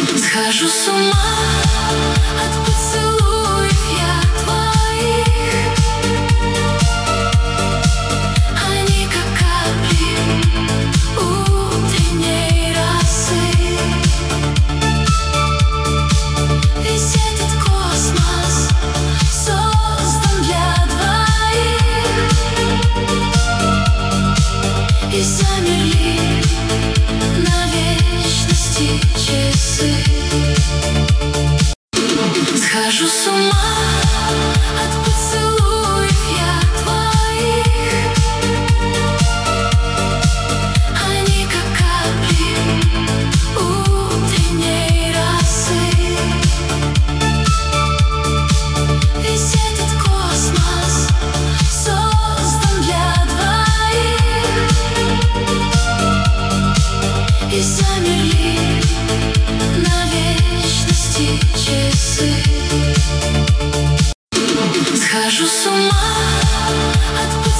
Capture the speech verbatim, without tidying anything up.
Схожу с ума от поцелуев я твоих. Они как капли утренней росы. Весь этот космос создан для двоих. И замерли на вечности часы. Схожу с ума от поцелуев я твоих. Они как капли утренней росы. Весь этот космос создан для двоих. И замерли на вечности часы. Схожу с ума от